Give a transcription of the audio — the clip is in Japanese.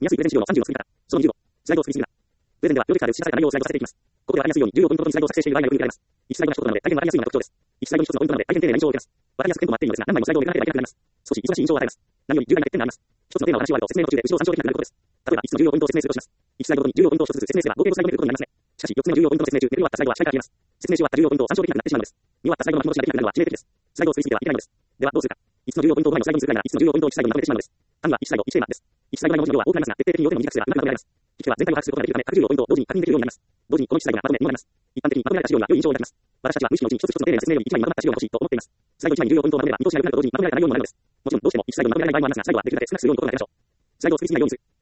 見やすいプレゼン資料の30の作り方。その20。スライドを作りすぎるな。プレゼンでは、要点で示された内容をスライドさせていきます。ここでわかりやすいように、重要ポイントごとにスライドを作成している場合がよく見られます。1スライドが1つなので、大変わかりやすいのが特徴です。1スライドに1つのポイントなので、大変丁寧な印象を受けます。わかりやすくテンポも合っているのですが、何枚もスライドをめくらなければいけなくなります。少し忙しい印象を与えます。何より重大な欠点があります。一つのテーマを話し終わると説明の途中で後ろを参照できなくなることです。例えば、5つの重要ポイントを説明するとします。1スライドごとに重要ポイントを1つずつ説明すれば、合計5スライド見ることになりますね。しかし、4つの重要ポイントの説明中、レベルを割ったスライドは視界から消えます。説明し終わった重要ポイントを参照できなくなってしまうのです。見終わったスライドの巻き戻しができなくなるのは致命的です。スライドを作りすぎてはいけないのです。では、どうするか。5つの重要ポイントを前のスライドにするなら、5つの重要ポイントを1スライドにまとめてしまうのです。単は1スライド1テーマです。1スライド内の文字の量は多くなりますが、徹底的に要点を短くすればうまくまとめられます。聞けば全体を把握することができるため、各重要ポイントを同時に確認できるようになります。同時にこの1スライドがまとめにもなります。一般的にまとめられた資料には良い印象を抱きます。私たちは無意識のうちに一つ一つの丁寧な説明より1枚にまとまった資料が欲しいと思っています。スライド1枚に重要ポイントをまとめれば見通しが良くなると同時にまとめられた内容にもなるのです。もちろんどうしても1スライドにまとめられない場合もありますが、最後はできるだけ少なくするように心がけましょう。スライドを作りすぎないようにする。